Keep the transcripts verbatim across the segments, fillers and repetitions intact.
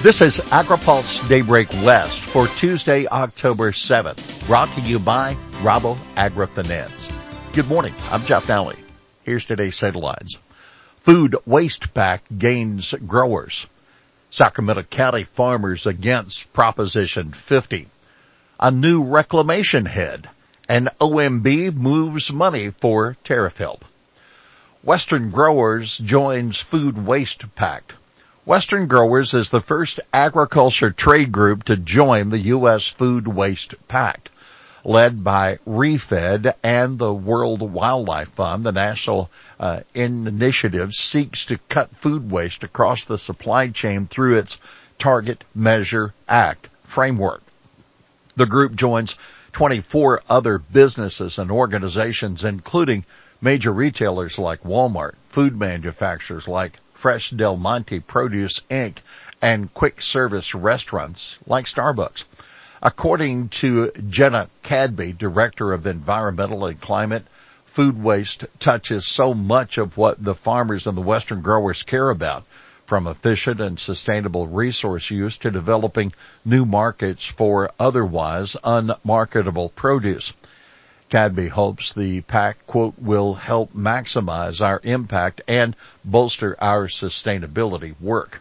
This is AgriPulse Daybreak West for Tuesday, October seventh, brought to you by Rabo AgriFinance. Good morning. I'm Jeff Nally. Here's today's headlines. Food waste pack gains growers. Sacramento County farmers against Proposition fifty. A new reclamation head. And O M B moves money for tariff help. Western Growers joins Food Waste Pact. Western Growers is the first agriculture trade group to join the U S Food Waste Pact. Led by ReFed and the World Wildlife Fund, the national uh, initiative seeks to cut food waste across the supply chain through its Target, Measure, Act framework. The group joins twenty-four other businesses and organizations, including major retailers like Walmart, food manufacturers like Fresh Del Monte Produce, Incorporated, and quick service restaurants like Starbucks. According to Jenna Cadby, Director of Environmental and Climate, food waste touches so much of what the farmers and the Western growers care about, from efficient and sustainable resource use to developing new markets for otherwise unmarketable produce. Cadby hopes the pact, quote, will help maximize our impact and bolster our sustainability work.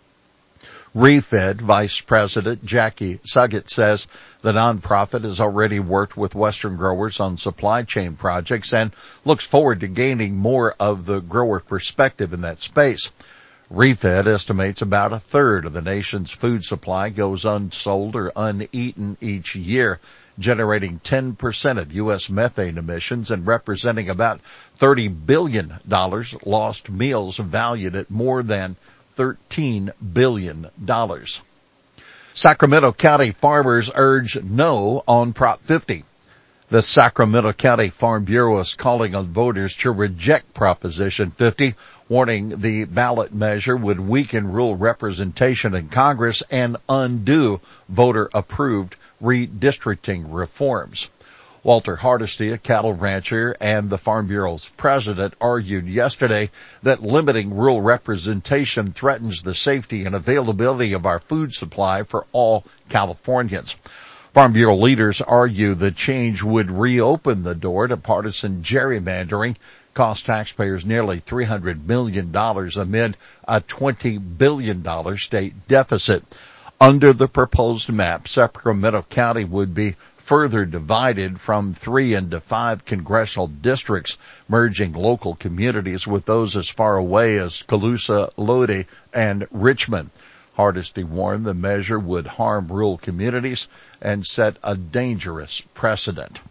ReFed Vice President Jackie Suggett says the nonprofit has already worked with Western growers on supply chain projects and looks forward to gaining more of the grower perspective in that space. ReFed estimates about a third of the nation's food supply goes unsold or uneaten each year, generating ten percent of U S methane emissions and representing about thirty billion dollars lost meals valued at more than thirteen billion dollars. Sacramento County farmers urge no on Prop fifty. The Sacramento County Farm Bureau is calling on voters to reject Proposition fifty, warning the ballot measure would weaken rural representation in Congress and undo voter-approved redistricting reforms. Walter Hardesty, a cattle rancher and the Farm Bureau's president, argued yesterday that limiting rural representation threatens the safety and availability of our food supply for all Californians. Farm Bureau leaders argue the change would reopen the door to partisan gerrymandering, cost taxpayers nearly three hundred million dollars amid a twenty billion dollars state deficit. Under the proposed map, Sacramento County would be further divided from three into five congressional districts, merging local communities with those as far away as Colusa, Lodi, and Richmond. Hardesty warned the measure would harm rural communities and set a dangerous precedent.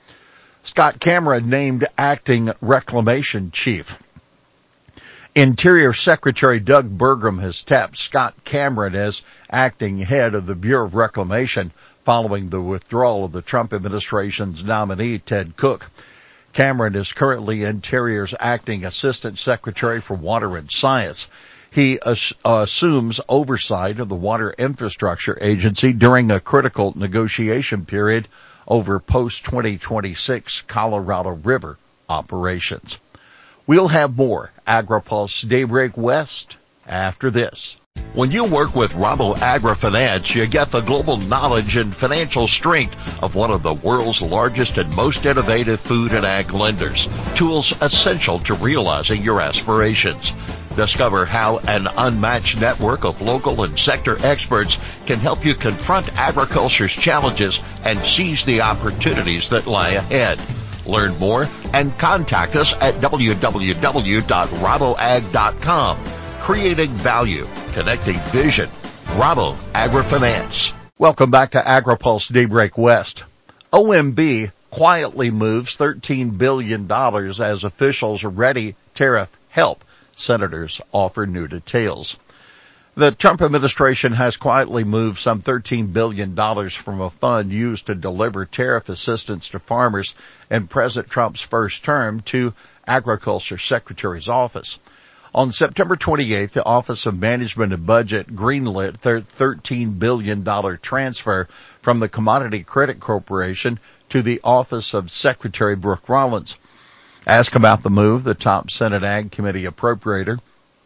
Scott Cameron named acting reclamation chief. Interior Secretary Doug Burgum has tapped Scott Cameron as acting head of the Bureau of Reclamation following the withdrawal of the Trump administration's nominee, Ted Cook. Cameron is currently Interior's acting Assistant Secretary for Water and Science. He ass- assumes oversight of the Water Infrastructure Agency during a critical negotiation period over post twenty twenty-six Colorado River operations. We'll have more AgriPulse Daybreak West after this. When you work with Rabo AgriFinance, you get the global knowledge and financial strength of one of the world's largest and most innovative food and ag lenders. Tools essential to realizing your aspirations. Discover how an unmatched network of local and sector experts can help you confront agriculture's challenges and seize the opportunities that lie ahead. Learn more and contact us at w w w dot rabo ag dot com. Creating value, connecting vision. Rabo AgriFinance. Welcome back to AgriPulse Daybreak West. O M B quietly moves thirteen billion dollars as officials ready tariff help. Senators offer new details. The Trump administration has quietly moved some thirteen billion dollars from a fund used to deliver tariff assistance to farmers in President Trump's first term to Agriculture Secretary's office. On September twenty-eighth, the Office of Management and Budget greenlit their thirteen billion dollars transfer from the Commodity Credit Corporation to the Office of Secretary Brooke Rollins. Asked about the move, the top Senate Ag Committee appropriator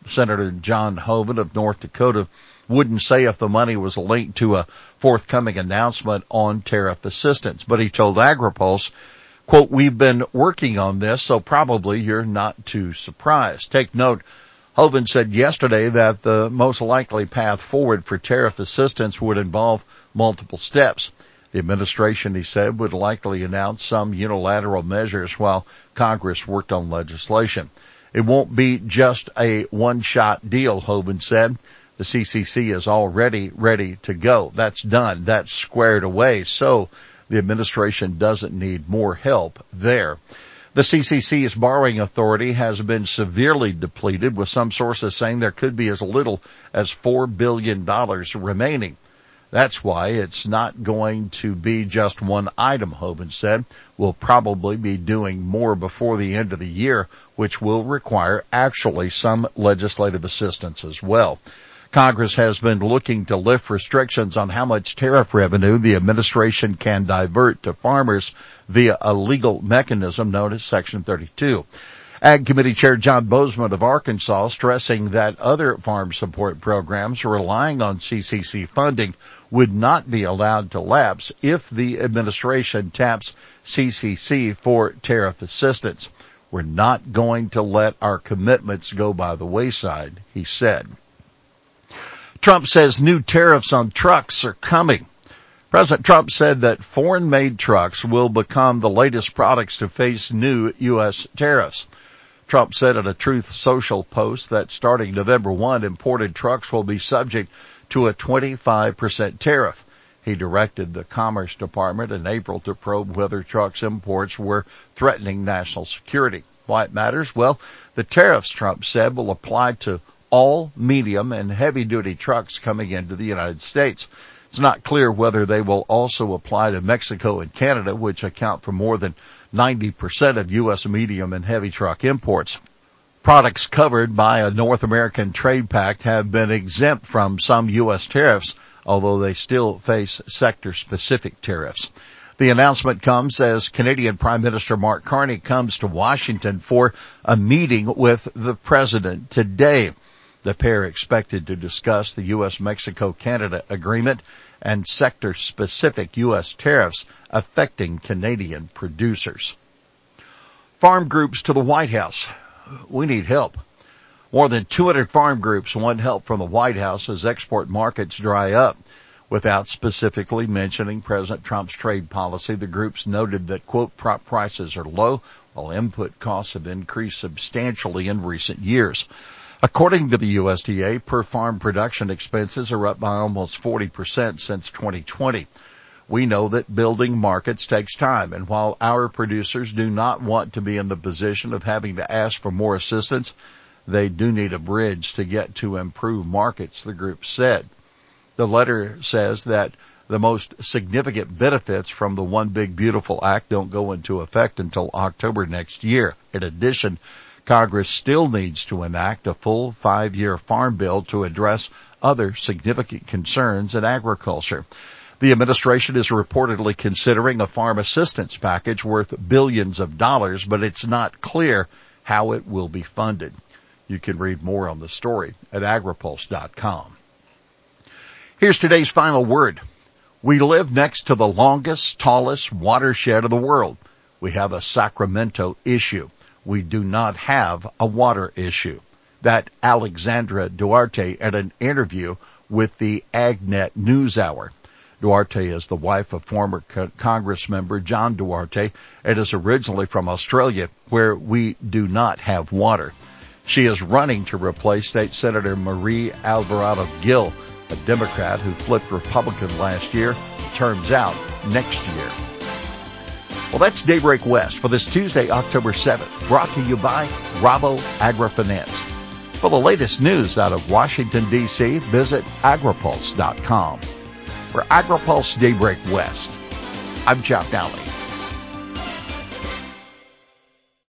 Senator John Hoeven of North Dakota wouldn't say if the money was linked to a forthcoming announcement on tariff assistance, but he told AgriPulse, quote, "We've been working on this, so probably you're not too surprised." Take note, Hoeven said yesterday that the most likely path forward for tariff assistance would involve multiple steps. The administration, he said, would likely announce some unilateral measures while Congress worked on legislation. It won't be just a one-shot deal, Hoeven said. The C C C is already ready to go. That's done. That's squared away. So the administration doesn't need more help there. The C C C's borrowing authority has been severely depleted, with some sources saying there could be as little as four billion dollars remaining. That's why it's not going to be just one item, Hoeven said. We'll probably be doing more before the end of the year, which will require actually some legislative assistance as well. Congress has been looking to lift restrictions on how much tariff revenue the administration can divert to farmers via a legal mechanism known as Section thirty-two. Ag Committee Chair John Bozeman of Arkansas stressing that other farm support programs relying on C C C funding would not be allowed to lapse if the administration taps C C C for tariff assistance. We're not going to let our commitments go by the wayside, he said. Trump says new tariffs on trucks are coming. President Trump said that foreign-made trucks will become the latest products to face new U S tariffs. Trump said in a Truth Social post that starting November first, imported trucks will be subject to a twenty-five percent tariff. He directed the Commerce Department in April to probe whether trucks imports were threatening national security. Why it matters? Well, the tariffs, Trump said, will apply to all medium and heavy-duty trucks coming into the United States. It's not clear whether they will also apply to Mexico and Canada, which account for more than ninety percent of U S medium and heavy truck imports. Products covered by a North American trade pact have been exempt from some U S tariffs, although they still face sector-specific tariffs. The announcement comes as Canadian Prime Minister Mark Carney comes to Washington for a meeting with the president today. The pair expected to discuss the U S Mexico Canada agreement and sector-specific U S tariffs affecting Canadian producers. Farm groups to the White House. We need help. More than two hundred farm groups want help from the White House as export markets dry up. Without specifically mentioning President Trump's trade policy, the groups noted that, quote, crop prices are low while input costs have increased substantially in recent years. According to the U S D A, per-farm production expenses are up by almost forty percent since twenty twenty. We know that building markets takes time, and while our producers do not want to be in the position of having to ask for more assistance, they do need a bridge to get to improve markets, the group said. The letter says that the most significant benefits from the One Big Beautiful Act don't go into effect until October next year. In addition, Congress still needs to enact a full five-year farm bill to address other significant concerns in agriculture. The administration is reportedly considering a farm assistance package worth billions of dollars, but it's not clear how it will be funded. You can read more on the story at agripulse dot com. Here's today's final word. We live next to the longest, tallest watershed of the world. We have a Sacramento issue. We do not have a water issue. That Alexandra Duarte at an interview with the AgNet NewsHour. Duarte is the wife of former co- Congress member John Duarte and is originally from Australia, where we do not have water. She is running to replace State Senator Marie Alvarado Gil, a Democrat who flipped Republican last year, terms out next year. Well, that's Daybreak West for this Tuesday, October seventh, brought to you by Rabo AgriFinance. For the latest news out of Washington, D C, visit agripulse dot com. For AgriPulse Daybreak West, I'm Jeff Dowling.